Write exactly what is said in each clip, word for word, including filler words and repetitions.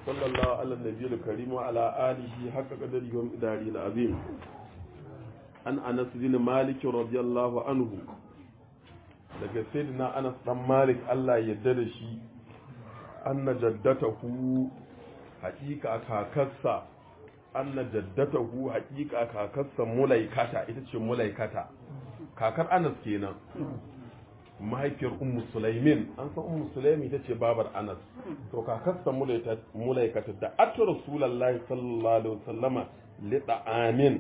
وصلى الله على النبي الكريم وعلى آله حق قدره ومقداره العظيم. عن أنس بن مالك رضي الله عنه daga sayyidina Anas dan Malik Allah ya yarda da shi anna jaddatahu haqiqa kakarsa anna jaddatahu haqiqa kakarsa mulaikata ita ce mulaikata kakar Anas kenan mahaifiyar ummu sulaimin an san ummu sulaimin ita ce babar Anas to kakarsa mulaikata da atu rasulullahi sallallahu alaihi wasallama lida amin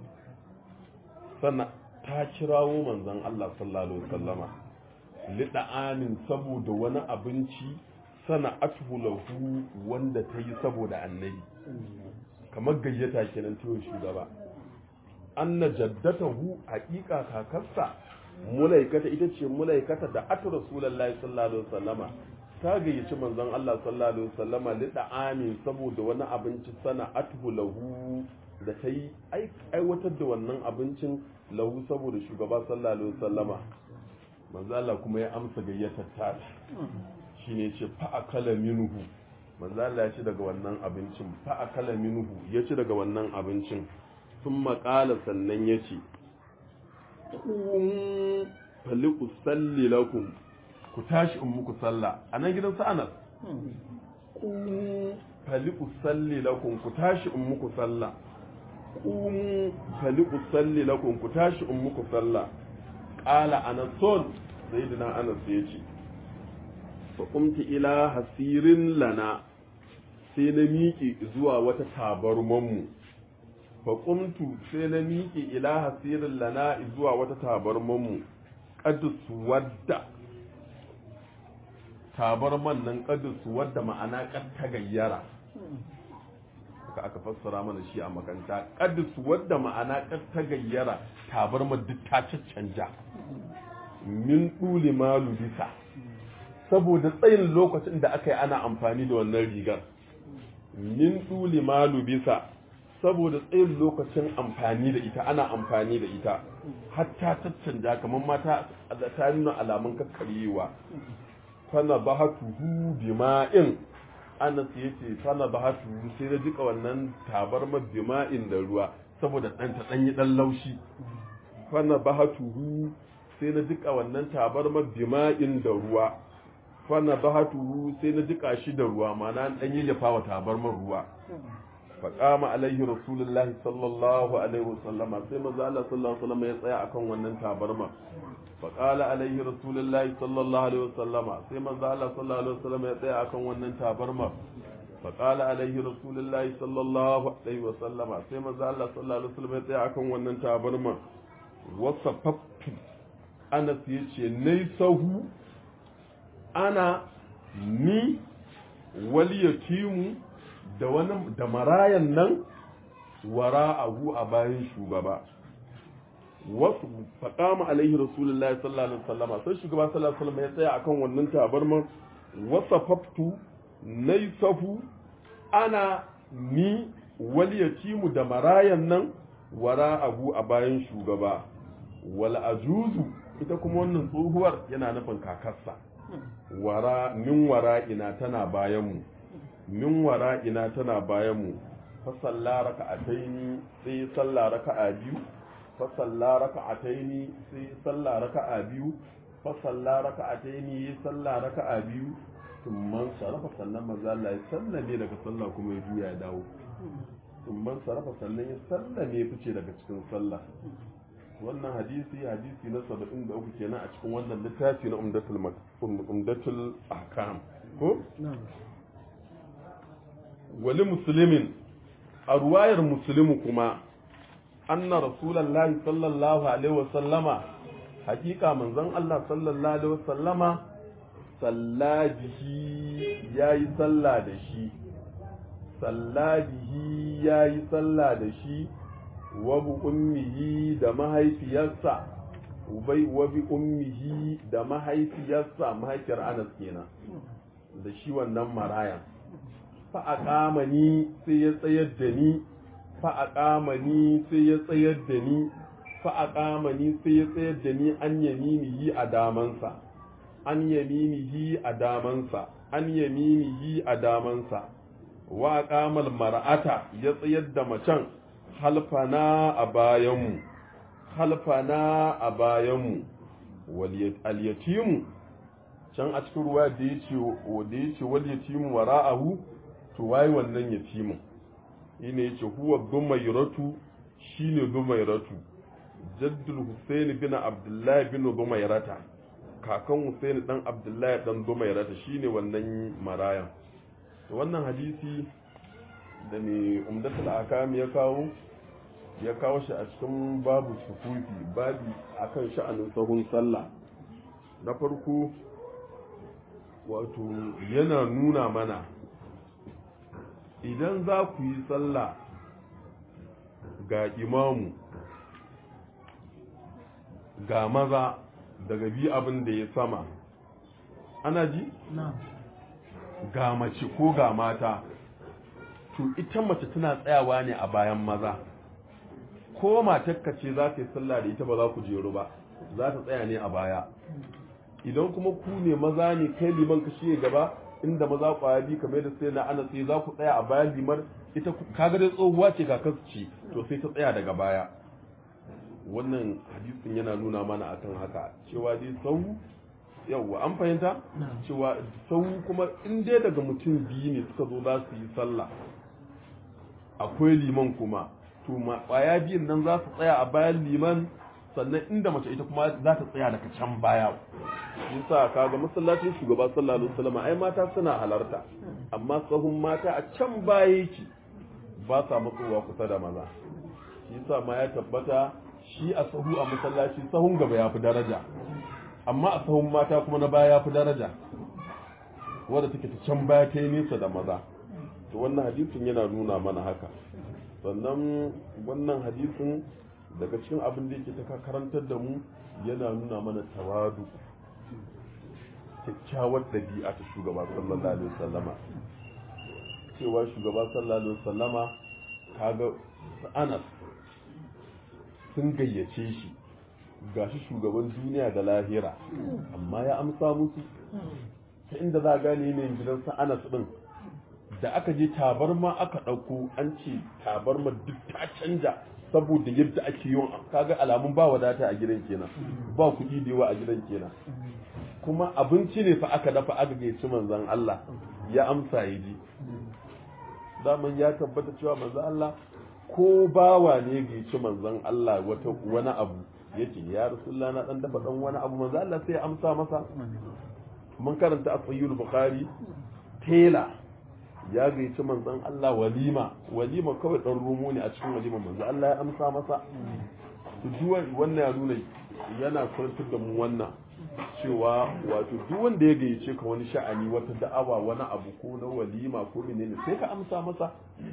sana ta kirawo manzon Allah sallallahu alaihi wasallama lida amin saboda wani abinci sana atu lahu wanda ta yi saboda annabi kamar gayyata kenan ta shugaba anna jaddatahu haqiqa kakarsa mulaikata ita ce mulaikata da atu rasulullahi sallallahu alaihi wasallama ta gayyaci manzon Allah sallallahu alaihi wasallama lida amin saboda wani abinci sana atu lahu da ta yi aiwatar da wannan abincin lahu saboda shugaba sallallahu alaihi wasallama manzo Allah kuma ya amsa gayyatar ta shine ce fa akala minhu manzo Allah ya ci daga wannan abincin fa akala minhu ya ci daga wannan abincin sun maƙala sannan ya ce kun faliku salli lakum ku tashi in muku salla a nan gidan sa Anas kun faliku salli lakum ku tashi in muku salla kun faliku salli lakum ku tashi in muku salla qala anason sayyidina Anas ya ce fa qumtu ila hasirin lana sai na miƙe zuwa wata tabarmanmu faƙumtu sai na miƙe ila hasirin lana zuwa wata tabarmanmu ƙadus wadda tabarman nan ƙadus wadda ma'ana ƙad ta gayyara haka aka fassara mana shi a makanta ƙadus wadda ma'ana ƙad ta gayyara tabarman duk ta caccanja min ɗuli malu bisa saboda tsayin lokacin da aka yi ana amfani da wannan rigar min ɗuli malu bisa saboda tsayin lokacin amfani da ita ana amfani da ita hatta taccanja kamar mata ta nuna alamun kakkaryewa fana bahatuhu bima'in Anas yace fana bahatuhu sai da jika wannan tabarmar bima'in da ruwa saboda dan ta danyi dan laushi fana bahatuhu sai na jika wannan tabarmar bima'in da ruwa fana bahatuhu sai na jika shi da ruwa ma'ana an dan yayyafa wa tabarmar ruwa faƙama alaihi rasulullahi sallallahu alaihi wasallama sai maza Allah sallallahu alaihi wasallama ya tsaya akan wannan tabarma faƙala alaihi rasulullahi sallallahu alaihi wasallama sai maza Allah sallallahu alaihi wasallama ya tsaya akan wannan tabarma faƙala alaihi rasulullahi sallallahu alaihi wasallama sai maza Allah sallallahu alaihi wasallama ya tsaya akan wannan tabarma wasafaftu Anas yace nai sahu ana ni wal yatimu da wani da marayan nan wara abu a bayan shugaba wasu faƙama alaihi rasulullahi sallallahu alaihi wasallam sai shugaba sallallahu alaihi wasallam ya tsaya akan wannan tabarman wasafaftu naisafu ana ni wal yatimu da marayan nan wara abu a bayan shugaba wal ajuzu ita kuma wannan tsohuwar yana nufin kakarsa wara min wara ina tana bayan mu min wara ina tana bayan mu fa salla raka'ataini sai salla raka'a biyu fa salla raka'ataini sai salla raka'a biyu fa salla raka'ataini salla raka'a biyu tumman sarafa sannan manzo Allah ya sallame daga sallah kuma ya juya ya dawo tumman sarafa sannan ya sallame ya fice daga cikin sallah wannan hadisi hadisi na saba'in da uku kenan a cikin wannan littafi na umdatul umdatul ahkam ko na'am wali musulmin a ruwayar musulmi kuma anna rasulallahi sallallahu alaihi wasallama hakika manzon Allah sallallahu alaihi wasallama sallabihi yayi salla da shi sallabihi yayi salla da shi wa bi ummihi da mahaifiyarsa ubay wa bi ummihi da mahaifiyarsa mahaifiyar Anas kenan da shi wannan marayan fa'aƙamani sai ya tsayar da ni fa'aƙamani sai ya tsayar da ni fa'aƙamani sai ya tsayar da ni an yaminihi a damansa an yaminihi a damansa an yaminihi a damansa wa aqamal mar'ata ya tsayar da macen halfana a bayanmu halfana a bayanmu wal yatimu can a cikin ruwa da yace da yace wal yatimu wara'ahu to wai wannan yatimu shine yace huwa dumayratu shine dumayratu jaddul husayn bin abdullah bin dumayrata kakan husayn dan abdullah dan dumayrata shine wannan marayan to wannan hadisi da ne umdatul akam ya kawo ya kawo shi a cikin babu sufufi babi akan sha'anin sahun sallah na farko wato yana nuna mana idan za ku yi sallah ga imamu ga maza daga bi abin da ya sama ana ji? ga mace ko ga mata to ita mace tana tsayawa ne a bayan maza ko matakka ce za ta yi sallah da ita ba za ku jeru ba za ta tsaya ne a baya idan kuma ku ne maza ne kai liman ka shi gaba inda maza kwaya bi kamar da sai na ana sai za ku tsaya a bayan liman ita kaga dai tsohuwa ce ga ce to sai ta tsaya daga baya wannan hadisin yana nuna mana akan haka cewa dai sau yawwa an fahimta cewa sau kuma in dai daga mutum biyu ne suka zo za su yi sallah akwai liman kuma to ma kwaya biyun nan za su tsaya a bayan liman sannan inda mace ita kuma za ta tsaya daga can baya yasa kaga masallacin shugaba sallallahu alaihi wasallam ai mata suna halarta amma sahun mata a can baya yake ba sa matsowa kusa da maza yasa ma ya tabbata shi a sahu a masallaci sahun gaba ya fi daraja amma a sahun mata kuma na baya ya fi daraja wadda take ta can baya ta yi nesa da maza to wannan hadisin yana nuna mana haka sannan wannan hadisin daga cikin abin da yake ta karantar da mu yana nuna mana tawadu kyakkyawar ɗabi'a ta shugaba sallallahu alaihi wasallama cewa shugaba sallallahu alaihi wasallama kaga Anas sun gayyace shi gashi shugaban duniya da lahira amma ya amsa musu ta inda za a gane ne gidan sa Anas din da aka je tabarma aka ɗauko an ce tabarma duk ta canja saboda yadda ake yi kaga alamun ba wadata a gidan kenan ba kuɗi da yawa a gidan kenan kuma abinci ne fa aka dafa aka gaici manzon Allah ya amsa ya ji daman ya tabbata cewa manzon Allah ko bawa ne gaici manzon Allah wata wani abu yace ya rasulullah na dan dafa dan wani abu manzon Allah sai ya amsa masa mun karanta a sahih bukhari tela ya gaici manzon Allah walima walima kawai dan rumo ne a cikin walima manzon Allah ya amsa masa to duwan wannan ya nuna yana kwantar da mu wannan cewa wato duk wanda ya gayyace ka wani sha'ani wata da'awa wani abu ko na walima ko menene sai ka amsa masa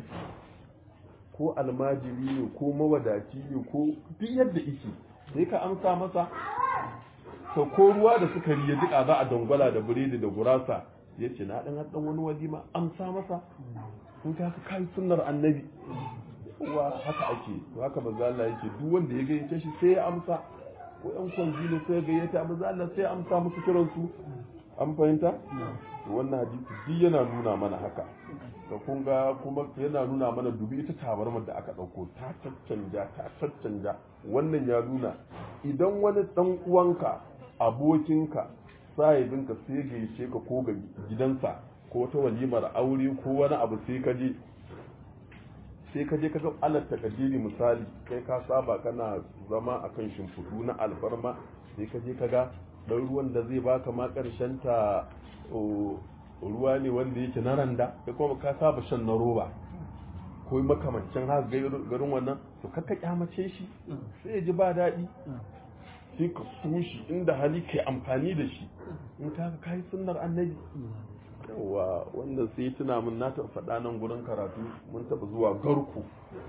ko almajiri ne ko mawadaci ne ko duk yadda yake sai ka amsa masa to ko ruwa da sukari ya jika za a dangwala da biredi da gurasa ya ce na dan dan wani walima amsa masa in ka ka kai sunnar annabi wa haka ake to haka manzo Allah yake duk wanda ya gayyace shi sai ya amsa ko ɗan kwanji ne sai gayyata manzo Allah sai ya amsa musu kiran su an fahimta to wannan hadisi duk yana nuna mana haka da kun ga kuma yana nuna mana dubi ita tabarmar da aka dauko ta caccanja ta caccanja wannan ya nuna idan wani dan uwanka abokinka sahibinka sai gayyace ka ko ga gidansa ko ta walimar aure ko wani abu sai ka je sai ka je ka ga alat takadiri misali kai ka saba kana zama akan shimfudu na alfarma sai ka je ka ga dan ruwan da zai baka ma karshen ta ruwa ne wanda yake na randa kai kuma ka saba shan na roba ko makamancin haka garin wannan to kakka kyamace shi sai ya ji ba daɗi sai ka so shi inda hali kai amfani da shi in ka kai sunnar annabi yawa wanda sai tuna mun na taɓa faɗa nan gurin karatu mun taɓa zuwa garku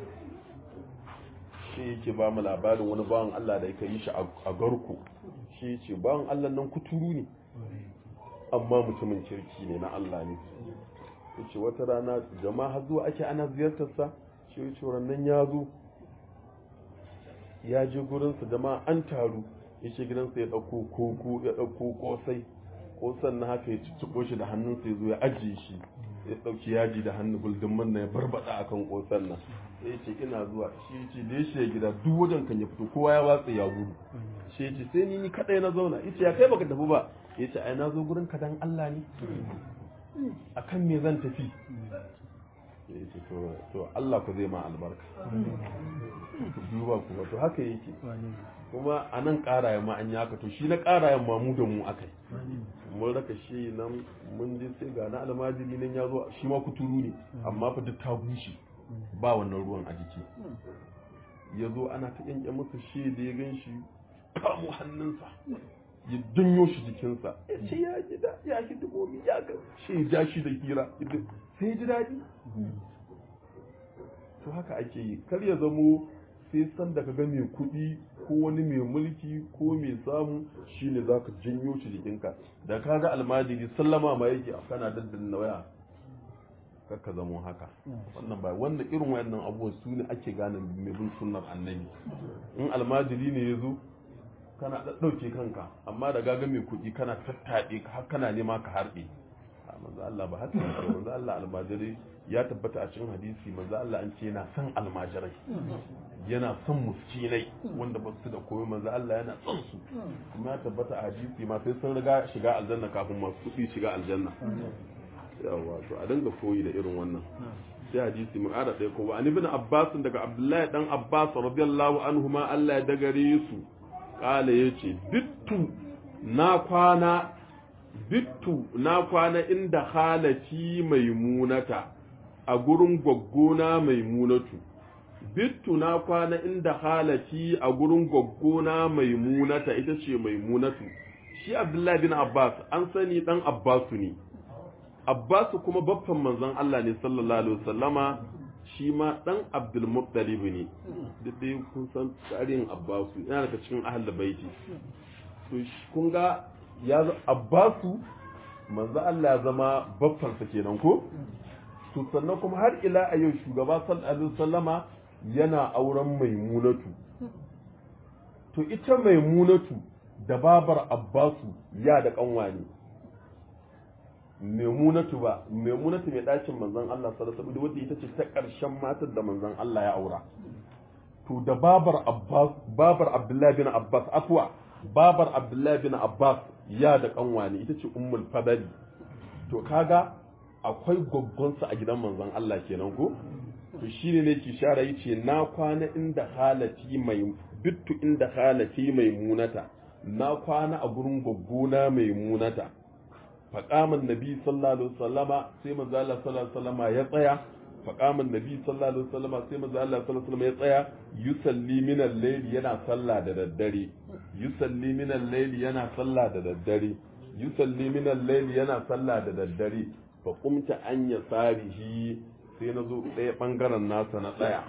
shi yake ba mu labarin wani bawan Allah da yake yi shi a garku shi yace bawan Allah nan kuturu ne amma mutumin kirki ne na Allah ne yace wata rana jama'a har zuwa ake ana ziyartar sa shi yace wannan ya zo ya je gurin sa jama'a an taru yace gidansa ya dauko koko ya dauko kosai ko sannan haka ya cicciko shi da hannunsa ya zo ya ajiye shi ya ɗauki yaji da hannu guldun manna ya barbada akan ƙosan nan ya ce ina zuwa shi ce da ya shiga gida duk wajen kan ya fito kowa ya watsa ya gudu shi ce sai ni ni kaɗai na zauna ya ce ya kai baka tafi ba ya ce ai na zo gurin ka dan Allah ne akan me zan tafi ya ce to Allah ku zai ma albarka duba kuma to haka yake kuma a nan ƙarayen ma an yi haka to shi na ƙarayen ma mu da mu aka yi mun raka shi nan mun je sai ga na almajiri nan ya zo shi ma kuturu ne amma fa duk ta bushe ba wannan ruwan a jiki ya zo ana ta yanke masa shi da ya gan shi kamo hannunsa ya janyo shi jikinsa ya ce ya ji da ya shi dubomi ya ga shi ya ja shi da hira sai ya ji daɗi to haka ake yi kar ya zamo sai san da ka ga mai kuɗi ko wani mai mulki ko mai samu shine za ka janyo shi jikinka da ka ga almajiri sallama ma yake a kana daddanna waya kar ka zamo haka wannan ba wanda irin wayannan abubuwan su ne ake gane mai bin sunnar annabi in almajiri ne ya zo kana ɗauke kanka amma da gaga mai kuɗi kana tattaɗe har kana nema ka harɗe manzo Allah ba haka ne manzo Allah almajiri ya tabbata a cikin hadisi manzo Allah an ce yana son almajirai yana son muskinai wanda ba su da komai manzo Allah yana son su kuma ya tabbata a hadisi ma sai sun riga shiga aljanna kafin masu kuɗi shiga aljanna yawa to a dinga koyi da irin wannan sai hadisi mun ara ɗaya ko an ibn Abbas daga Abdullahi dan Abbas radiyallahu anhuma Allah ya dagare su kala yace bittu na kwana bittu na kwana inda halati maimunata a gurin gwaggona maimunatu bittu na kwana inda halati a gurin gwaggona maimunata ita ce maimunatu shi Abdullahi bin Abbas an sani dan Abbasu ne Abbasu kuma baffan manzon Allah ne sallallahu alaihi wasallama shi ma dan Abdul Muttalib ne duk dai kun san tsarin Abbasu yana daga cikin ahlul baiti to kun ga ya Abbasu manzo Allah ya zama baffan sa kenan ko to sannan kuma har ila a yau shugaba sallallahu alaihi wasallama yana auren Maimunatu to ita Maimunatu da babar Abbasu ya da kanwani Maimunatu ba Maimunatu mai dakin manzon Allah sallallahu alaihi wasallam ita ce ta karshen matar da manzon Allah ya aura to da babar Abbas babar Abdullahi bin Abbas afwa babar Abdullahi bin Abbas ya da kanwani ita ce ummul fadali to kaga akwai goggonsa a gidan manzon Allah kenan ko to shine ne ki shara yace na kwana inda halati mai bittu inda halati mai munata na kwana a gurin goggona mai munata faqaman nabi sallallahu alaihi wasallama sai manzo Allah sallallahu alaihi wasallama ya tsaya faqaman nabi sallallahu alaihi wasallama sai manzo Allah sallallahu alaihi wasallama ya tsaya yusalli min al-layl yana sallah da daddare yusalli min al-layl yana sallah da daddare yusalli min al-layl yana sallah da daddare fa qumta an yasarihi sai na zo ɗaya bangaren nasa na tsaya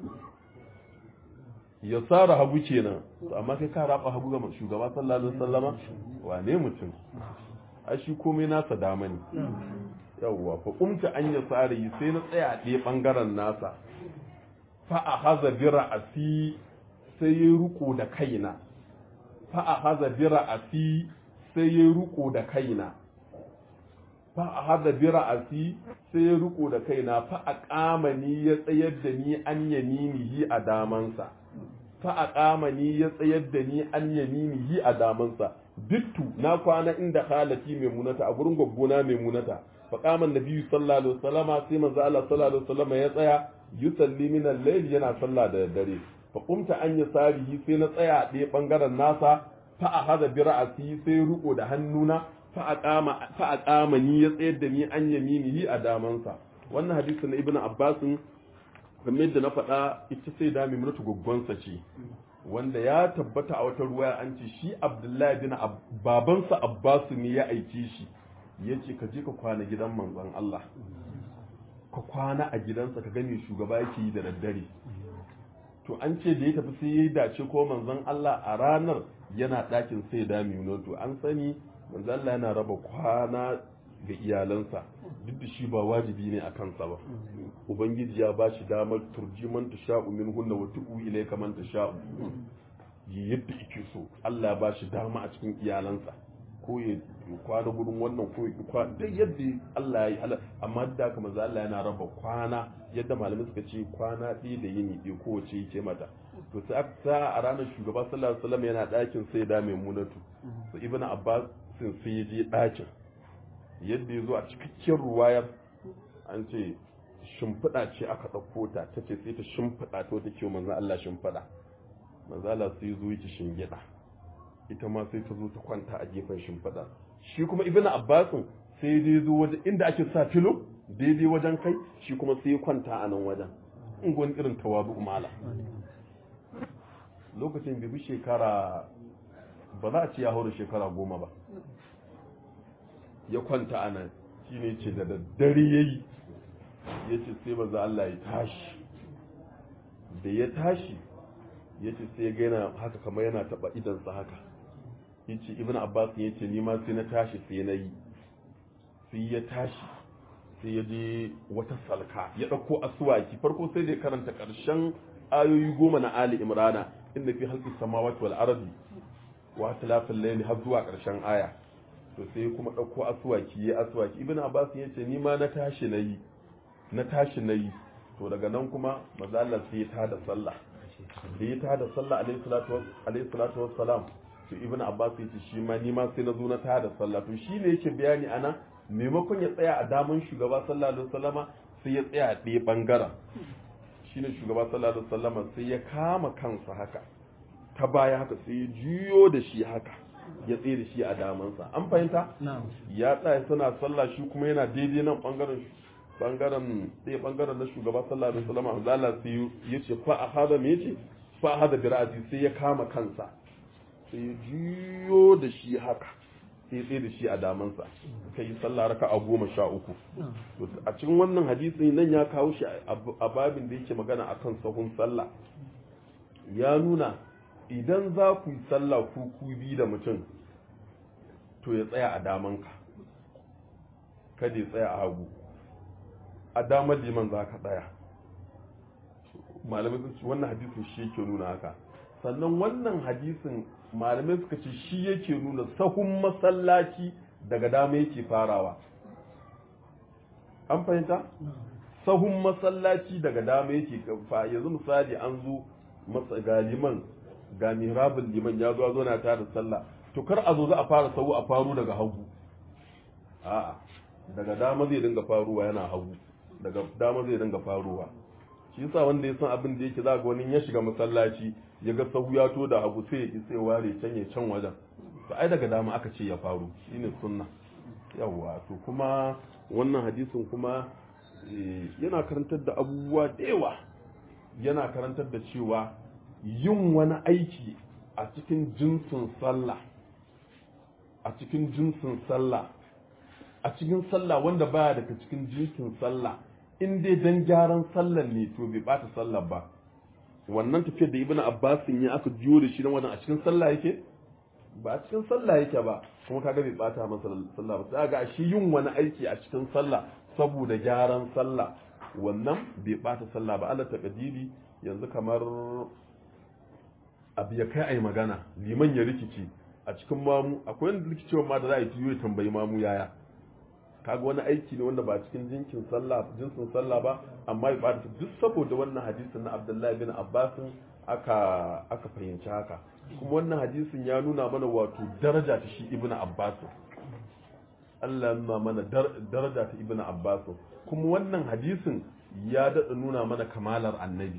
ya tsara hagu kenan amma kai ka raba hagu ga shugaba sallallahu alaihi wasallama wane mutum a shi komai nasa dama ne yawwa fa qumta an yasarihi sai na tsaya ɗaya bangaren nasa fa ahaza bi ra'si sai ya ruko da kaina fa ahaza bi ra'si sai ya ruko da kaina fa ahaza bi ra'si sai ya ruko da kaina fa aqamani ya tsayar da ni an yaminihi a damansa fa aqamani ya tsayar da ni an yaminihi a damansa bittu na kwana inda halati maimunata a gurin gwaggona maimunata fa qama annabi sallallahu alaihi wasallama sai manzo Allah sallallahu alaihi wasallama ya tsaya yusalli min al-layl yana sallah da dare fa qumta an yasarihi sai na tsaya a ɗaya bangaren nasa fa akhadha bi ra'si sai ruko da hannuna fa aqama fa aqama ni ya tsayar da ni an yaminihi a damansa wannan hadisin na ibnu abbas kamar da na faɗa ita sai da maimunatu goggonsa ce wanda ya tabbata a wata ruwaya an ce shi Abdullahi bin babansa Abbas ne ya aike shi yace ka je ka kwana gidan manzon Allah ka kwana a gidansa ka gane shugaba yake yi da daddare to an ce da ya tafi sai ya dace ko manzon Allah a ranar yana ɗakin sai da Maimunatu an sani manzon Allah yana raba kwana ga iyalansa duk da shi ba wajibi ne a kansa ba ubangiji ya ba shi damar turji man tasha'u min hunna wa tu'u ilayka man tasha'u yadda yake so Allah ya ba shi dama a cikin iyalansa ko ya kwana gurin wannan ko ya kwana duk yadda Allah ya yi halal amma da haka manzo Allah yana raba kwana yadda malamai suka ce kwana ɗaya da yini ɗaya kowace yake mata to sai aka sa a ranar shugaba sallallahu alaihi wasallam yana ɗakin sai da Maimunatu so ibnu Abbas sun sai ya je ɗakin yadda ya zo a cikakken ruwayar an ce shimfiɗa ce aka ɗauko ta ta ce sai ta shimfiɗa ta wata kyau manzo Allah shimfiɗa manzo Allah sai zo yake shingida ita ma sai ta zo ta kwanta a gefen shimfiɗa shi kuma ibnu Abbas sai dai zo wajen inda ake sa filo daidai wajen kai shi kuma sai ya kwanta a nan wajen in gwani irin tawazu mala lokacin bai bi shekara ba za a ce ya haura shekara goma ba ya kwanta a nan shi ne ce da daddare ya yi ya ce sai maza Allah ya tashi da ya tashi ya ce sai ya gaina haka kamar yana taba idansa haka ya ce ibn Abbas ya ce nima sai na tashi sai na yi sai ya tashi sai ya je wata salka ya ɗauko asuwaki farko sai da ya karanta ƙarshen ayoyi goma na Ali Imrana inda fi halqis samawati wal ardi wa tilafil layli har zuwa ƙarshen aya to sai kuma ɗauko asuwaki ya asuwaki ibn Abbas ya ce ni ma na tashi nayi na tashi nayi to daga nan kuma manzo Allah sai ya tada sallah da ya tada sallah alayhi salatu alayhi salatu wassalam to ibn Abbas ya ce shi ma ni ma sai na zo na tada sallah to shine yake bayani ana maimakon ya tsaya a daman shugaba sallallahu alaihi wasallama sai ya tsaya a ɗaya bangaren shine shugaba sallallahu alaihi wasallama sai ya kama kansa haka ta baya haka sai ya juyo da shi haka ya tsaye da shi a damansa an fahimta ya tsaya suna sallah shi kuma yana daidai nan bangaren bangaren ɗaya bangaren na shugaba sallallahu alaihi wasallama Allah sai ya ce fa ahada me yace fa ahada birati sai ya kama kansa sai ya juyo da shi haka sai tsaye da shi a damansa kai sallah raka a goma sha uku a cikin wannan hadisi nan ya kawo shi a babin da yake magana akan sahun sallah ya nuna idan za ku yi sallah ku ku bi da mutum to ya tsaya a damanka kada ya tsaya a hagu a damar liman za ka tsaya malamai sun ce wannan hadisin shi yake nuna haka sannan wannan hadisin malamai suka ce shi yake nuna sahun masallaci daga dama yake farawa an fahimta sahun masallaci daga dama yake fa yanzu misali an zo masa ga liman ga mihrabul liman ya zo zo na tare sallah to kar a zo za a fara sahu a faru daga hagu a'a daga dama zai dinga faruwa yana hagu daga dama zai dinga faruwa shi yasa wanda ya san abin da yake za ga wani ya shiga masallaci ya ga sahu ya to da hagu sai ya ki sai ware can ya can wajen to ai daga dama aka ce ya faru shine sunna yawa to kuma wannan hadisin kuma yana karantar da abubuwa da yawa yana karantar da cewa yin wani aiki a cikin jinsin sallah a cikin jinsin sallah a cikin sallah wanda baya daga cikin jinsin sallah in dai dan gyaran sallar ne to bai bata sallar ba wannan tafiyar da ibnu abbas ya aka jiyo da shi dan wannan a cikin sallah yake ba a cikin sallah yake ba kuma kaga bai bata masa sallah ba sai ga shi yin wani aiki a cikin sallah saboda gyaran sallah wannan bai bata sallah ba Allah taqdiri yanzu kamar abu ya kai ai magana liman ya rikici a cikin mamu akwai wanda rikicewa ma da za a yi tiyo ya tambayi mamu yaya kaga wani aiki ne wanda ba cikin jinkin sallah jinsin sallah ba amma ya bada duk saboda wannan hadisin na Abdullahi bin Abbas aka aka fahimci haka kuma wannan hadisin ya nuna mana wato daraja ta shi Ibn Abbas Allah ya nuna mana daraja ta Ibn Abbas kuma wannan hadisin ya dada nuna mana kamalar annabi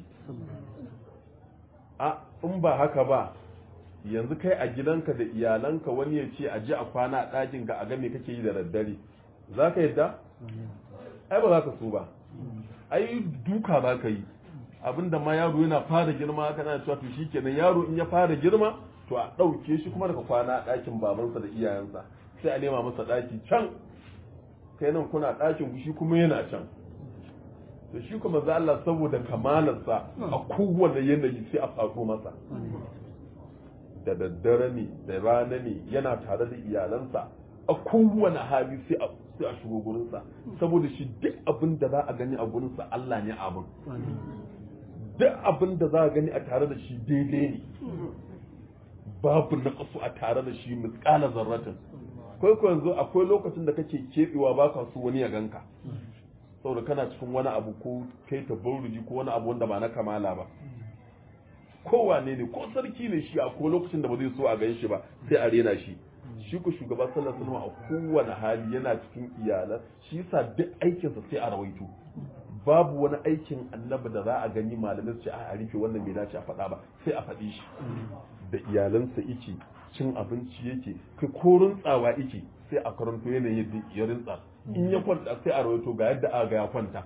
a in ba haka ba yanzu kai a gidanka da iyalanka wani ya ce a ji a kwana a ɗakin ka a ga me kake yi da daddare za ka yadda? ai ba za ka so ba ai duka za ka yi abinda ma yaro yana fara girma haka na cewa to shi kenan yaro in ya fara girma to a ɗauke shi kuma daga kwana a ɗakin babansa da iyayensa sai a nema masa ɗaki can kai nan kuna ɗakin ku shi kuma yana can to shi kuma za Allah saboda kamalarsa a kowane yanayi sai a faɗo masa da daddare ne da rana ne yana tare da iyalansa a kowane hali sai a sai a shigo gurinsa saboda shi duk abin da za a gani a gurinsa Allah ne abin duk abin da za a gani a tare da shi daidai ne babu na kasu a tare da shi misƙala zarratin kai ko yanzu akwai lokacin da kake kebewa ba ka so wani ya ganka saboda kana cikin wani abu ko kai tabarruji ko wani abu wanda ba na kamala ba kowane ne ko sarki ne shi akwai lokacin da ba zai so a gan shi ba sai a rena shi shi ku shugaba sallallahu alaihi wasallam a kowane hali yana cikin iyalan shi yasa duk aikinsa sai a rawaito babu wani aikin annabi da za a gani malamai su ce a rufe wannan bai dace a faɗa ba sai a faɗi shi da iyalansa yake cin abinci yake kai ko rintsawa yake sai a karanto yanayin yadda ya rintsa in ya kwanta sai a rawaito ga yadda aka ga ya kwanta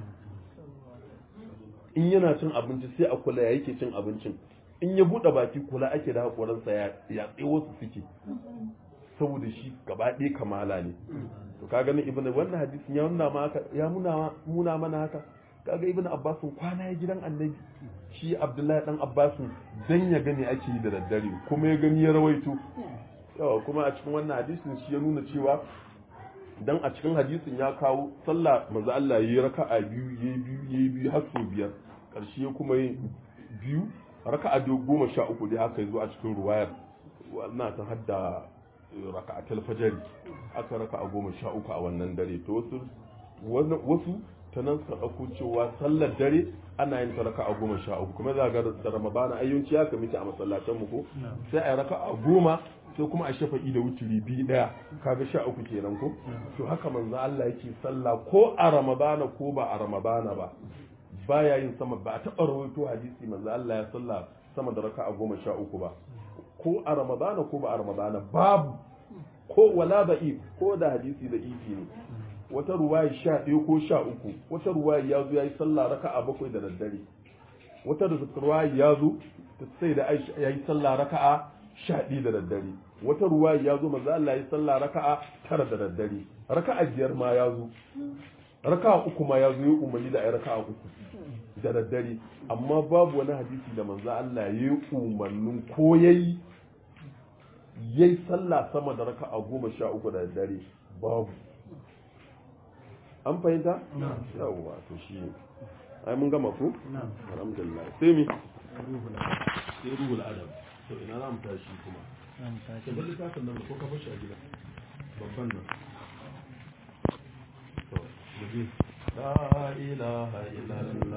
in yana cin abinci sai a kula ya yake cin abincin in ya buɗe baki kula ake da haƙoransa ya tsewo su suke saboda shi gaba ɗaya kamala ne to ka gani ibnu wannan hadisin ya nuna ma ya muna muna mana haka kaga ibnu abbas kwana ya gidan annabi shi abdullahi dan abbas dan ya gani ake yi da daddare kuma ya gani ya rawaito yawa kuma a cikin wannan hadisin shi ya nuna cewa dan a cikin hadisin ya kawo sallah manzo Allah yayi raka'a biyu yayi biyu yayi biyu har sau biyar karshe kuma yayi biyu raka'a goma sha uku dai haka yazo a cikin ruwayar wannan ta hadda raka'atul fajr aka raka'a goma sha uku a wannan dare to wasu wasu ta nan suka dauko cewa sallar dare ana yin ta raka'a goma sha uku kuma za ga da ramadana ayyunci ya kamata a masallatan mu ko sai a raka'a goma sai kuma a shafa'i da wuturi biyu daya kaga sha uku kenan ko to haka manzo Allah yake sallah ko a ramadana ko ba a ramadana ba baya yin sama ba a taɓa rawaito hadisi manzo Allah ya sallah sama da raka'a goma sha uku ba ko a ramadana ko ba a ramadana babu ko wala ba'i ko da hadisi da ifi ne wata ruwaya sha ɗaya ko sha uku wata ruwaya ya zo ya yi sallah raka'a bakwai da daddare wata da ruwaya ya zo sai da Aisha ya yi sallah raka'a sha ɗaya da daddare wata ruwaya ya zo manzo Allah ya yi sallah raka'a tara da daddare raka'a biyar ma ya zo raka'a uku ma ya zo ya umarni da ai raka'a uku da daddare amma babu wani hadisi da manzo Allah ya yi umarnin ko yayi yayi sallah sama da raka'a goma sha uku da daddare babu an fahimta yawwa to shi ai mun gama ku alhamdulillah sai mi sai ruhul adab to ina za mu tashi kuma zamu tashi da littafin nan ko ka bar shi a gida babban nan to la ilaha illallah